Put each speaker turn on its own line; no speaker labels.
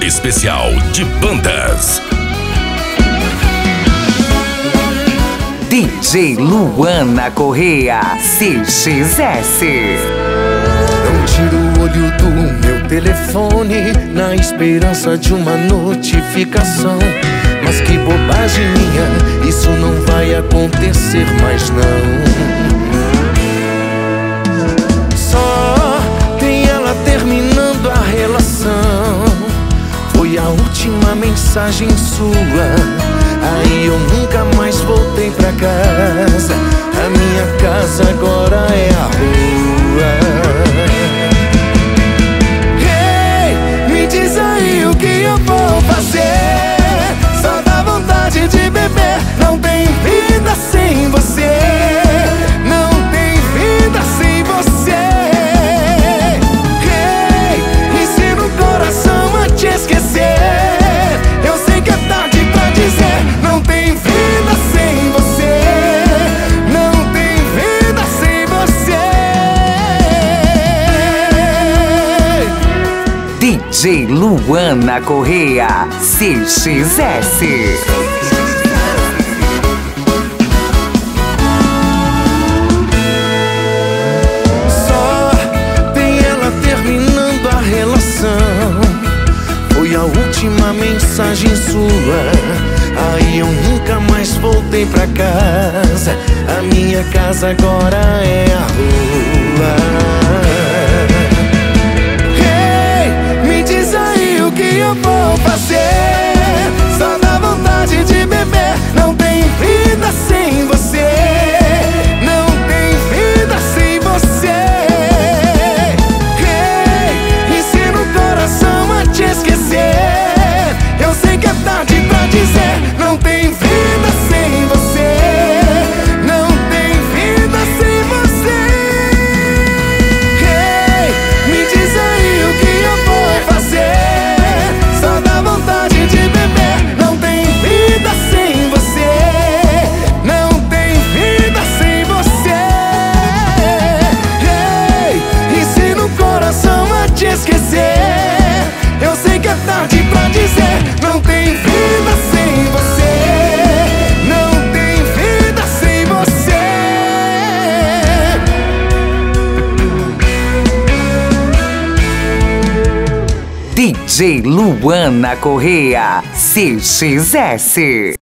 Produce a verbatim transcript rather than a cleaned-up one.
especial de bandas.
D J Luana Correa, C X S.
Não tiro o olho do meu telefone na esperança de uma notificação. Mas que bobagem minha, isso não vai acontecer mais não. Só tem ela terminando a relação. Foi a última mensagem sua. Aí eu nunca mais voltei pra casa. A minha casa agora é a rua. Hey, me diz aí o que eu vou fazer. Só dá vontade de beber. Não tem vida sem você. Não tem vida sem você. Hey, ensina o coração a te esquecer. Eu sei que é tarde pra dizer. Não tem vida sem você. Não tem vida sem você.
D J Luana Correa, C X S.
Só tem ela terminando a relação. Foi a última mensagem sua. Aí eu nunca mais voltei pra casa. A minha casa agora é a rua. Hey, me diz aí o que eu vou fazer. Só dá vontade de beber. Não tem vida sem você. Não tem vida sem você. Hey, ensina o coração a te esquecer. Eu sei que é tarde pra dizer. Não tem vida sem você. Não tem vida sem você. Hey, me diz aí o que eu vou fazer. Só dá vontade de beber. Não tem vida sem você. Não tem vida sem você. Hey, ensina o coração a te esquecer. Eu sei que é tarde pra dizer. Não tem vida sem você. Não tem vida sem você.
D J Luana Correa, C X S.